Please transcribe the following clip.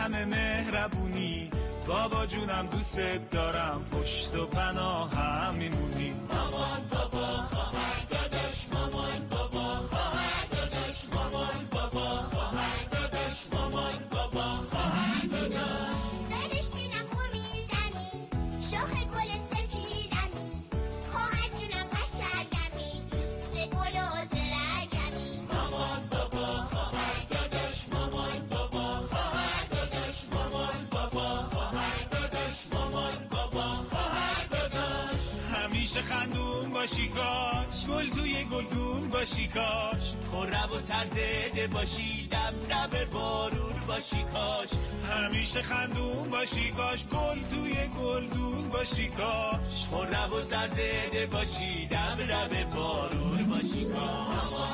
همه مهربونی، بابا جونم دوست دارم، پشت و پناهم میمونی. مامان بابا خواهر داداش، مامان بابا خواهر داداش، مامان بابا خواهر داداش، مامان بابا خواهر داداش. فرشتونم امیدمی، شاخ گل سفیدمی، خواهر جونم قشنگمی، دوست گل و زرنگمی. مامان بابا خواهر داداش، مامان بابا خواهر داداش، مامان بابا خواهر داداش، مامان بابا خواهر داداش. همیشه خندون باشی کاش، گل توی گلدون باشی کاش، خرم و سرزده باشی، دم دم بارون باشی کاش. همیشه خندون باشی کاش، گل توی گلدون باشی کاش، خرم و سرزده باشی، دم دم بارون باشی کاش.